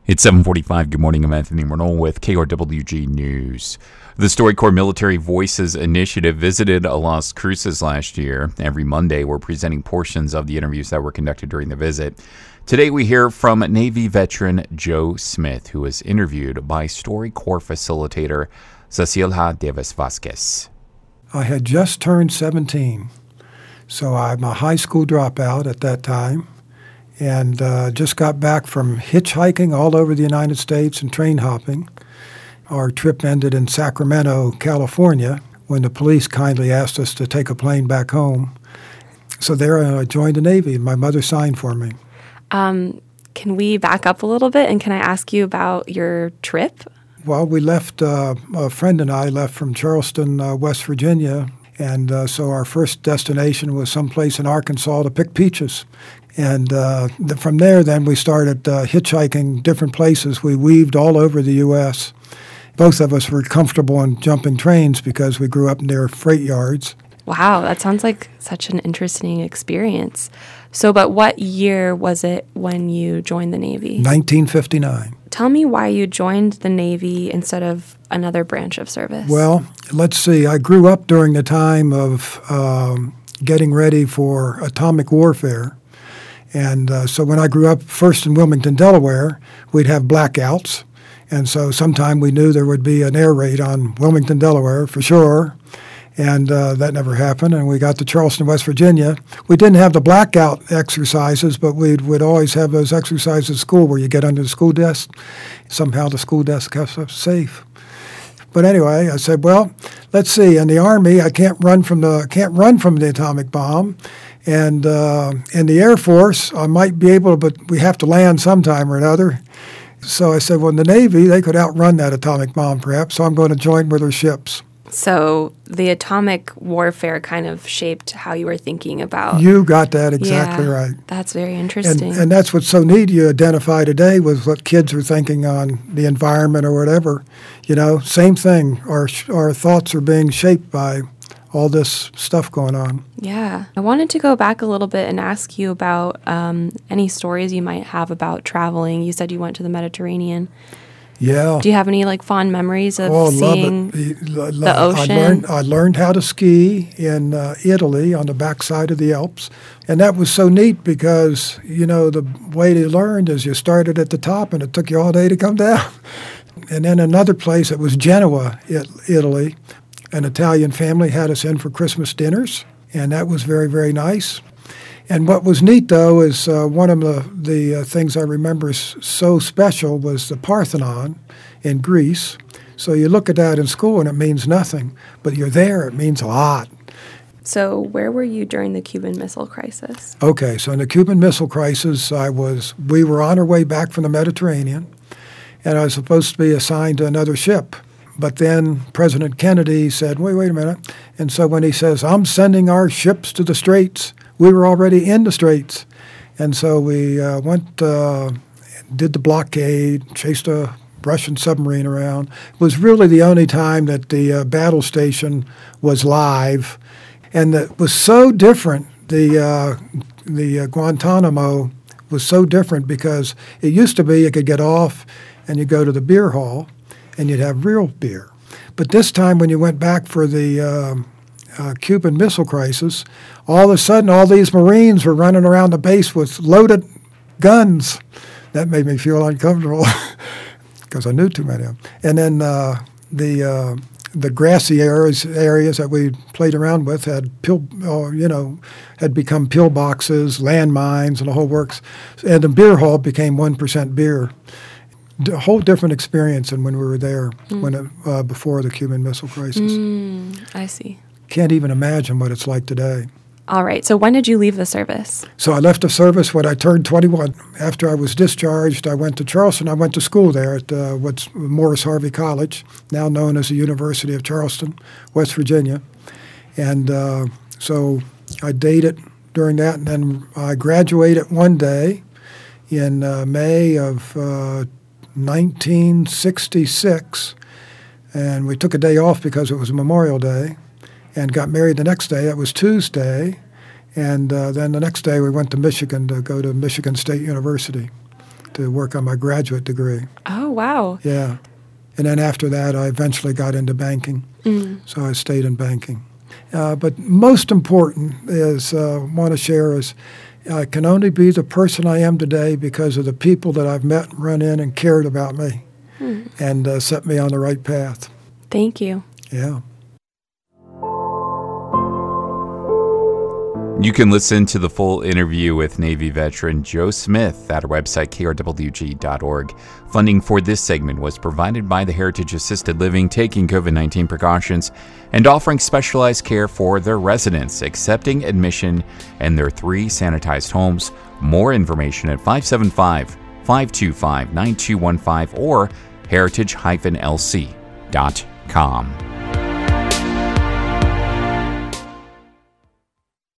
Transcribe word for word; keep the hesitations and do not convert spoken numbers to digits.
It's seven forty-five. Good morning. I'm Anthony Renault with K R W G News. The StoryCorps Military Voices Initiative visited Las Cruces last year. Every Monday, we're presenting portions of the interviews that were conducted during the visit. Today, we hear from Navy veteran Joe Smith, who was interviewed by StoryCorps facilitator Cecilha Davis Vasquez. I had just turned seventeen, so I'm a high school dropout at that time. And uh, just got back from hitchhiking all over the United States and train hopping. Our trip ended in Sacramento, California, when the police kindly asked us to take a plane back home. So there I joined the Navy, and my mother signed for me. Um, can we back up a little bit, and can I ask you about your trip? Well, we left, uh, a friend and I left from Charleston, uh, West Virginia, and uh, so our first destination was someplace in Arkansas to pick peaches. And uh, the, from there, then, we started uh, hitchhiking different places. We weaved all over the U S Both of us were comfortable in jumping trains because we grew up near freight yards. Wow, that sounds like such an interesting experience. So, but what year was it when you joined the Navy? nineteen fifty-nine. Tell me why you joined the Navy instead of another branch of service. Well, let's see. I grew up during the time of um, getting ready for atomic warfare. And uh, so when I grew up first in Wilmington, Delaware, we'd have blackouts. And so sometime we knew there would be an air raid on Wilmington, Delaware, for sure. And uh, that never happened. And we got to Charleston, West Virginia. We didn't have the blackout exercises, but we would always have those exercises at school where you get under the school desk. Somehow the school desk kept us safe. But anyway, I said, well, let's see. In the Army, I can't run from the can't run from the atomic bomb. And uh, in the Air Force, I might be able to, but we have to land sometime or another. So I said, well, in the Navy, they could outrun that atomic bomb, perhaps, so I'm going to join with their ships. So the atomic warfare kind of shaped how you were thinking about. You got that exactly yeah, right. That's very interesting. And, and that's what's so neat you identify today with what kids are thinking on the environment or whatever. You know, same thing. Our, our thoughts are being shaped by all this stuff going on. Yeah. I wanted to go back a little bit and ask you about um, any stories you might have about traveling. You said you went to the Mediterranean. Yeah. Do you have any like fond memories of oh, seeing love it. the, the ocean? I learned, I learned how to ski in uh, Italy on the backside of the Alps. And that was so neat because, you know, the way they learned is you started at the top and it took you all day to come down. And then another place, it was Genoa, Italy. An Italian family had us in for Christmas dinners, and that was very, very nice. And what was neat, though, is uh, one of the, the uh, things I remember s- so special was the Parthenon in Greece. So you look at that in school, and it means nothing. But you're there, it means a lot. So where were you during the Cuban Missile Crisis? Okay, so in the Cuban Missile Crisis, I was we were on our way back from the Mediterranean, and I was supposed to be assigned to another ship. But then President Kennedy said, wait, wait a minute. And so when he says, I'm sending our ships to the Straits, we were already in the Straits. And so we uh, went, uh, did the blockade, chased a Russian submarine around. It was really the only time that the uh, battle station was live. And it was so different, the, uh, the uh, Guantanamo was so different because it used to be you could get off and you go to the beer hall, and you'd have real beer. But this time when you went back for the um, uh, Cuban Missile Crisis, all of a sudden all these Marines were running around the base with loaded guns. That made me feel uncomfortable because I knew too many of them. And then uh, the uh, the grassy areas, areas that we played around with had pill, uh, you know, had become pillboxes, landmines, and the whole works. And the beer hall became one percent beer. A whole different experience than when we were there mm. when it, uh, before the Cuban Missile Crisis. Mm, I see. Can't even imagine what it's like today. All right. So when did you leave the service? So I left the service when I turned twenty-one. After I was discharged, I went to Charleston. I went to school there at uh, what's Morris Harvey College, now known as the University of Charleston, West Virginia. And uh, so I dated during that, and then I graduated one day in uh, May of uh, nineteen sixty-six, and we took a day off because it was Memorial Day, and got married the next day. That was Tuesday, and uh, then the next day we went to Michigan to go to Michigan State University to work on my graduate degree. Oh, wow. Yeah. And then after that, I eventually got into banking. Mm. So I stayed in banking. Uh, but most important is, uh, want to share is, I can only be the person I am today because of the people that I've met and run in and cared about me mm. and uh, set me on the right path. Thank you. Yeah. You can listen to the full interview with Navy veteran Joe Smith at our website, K R W G dot org. Funding for this segment was provided by the Heritage Assisted Living, taking COVID nineteen precautions and offering specialized care for their residents, accepting admission in their three sanitized homes. More information at five seven five, five two five, nine two one five or heritage dash l c dot com.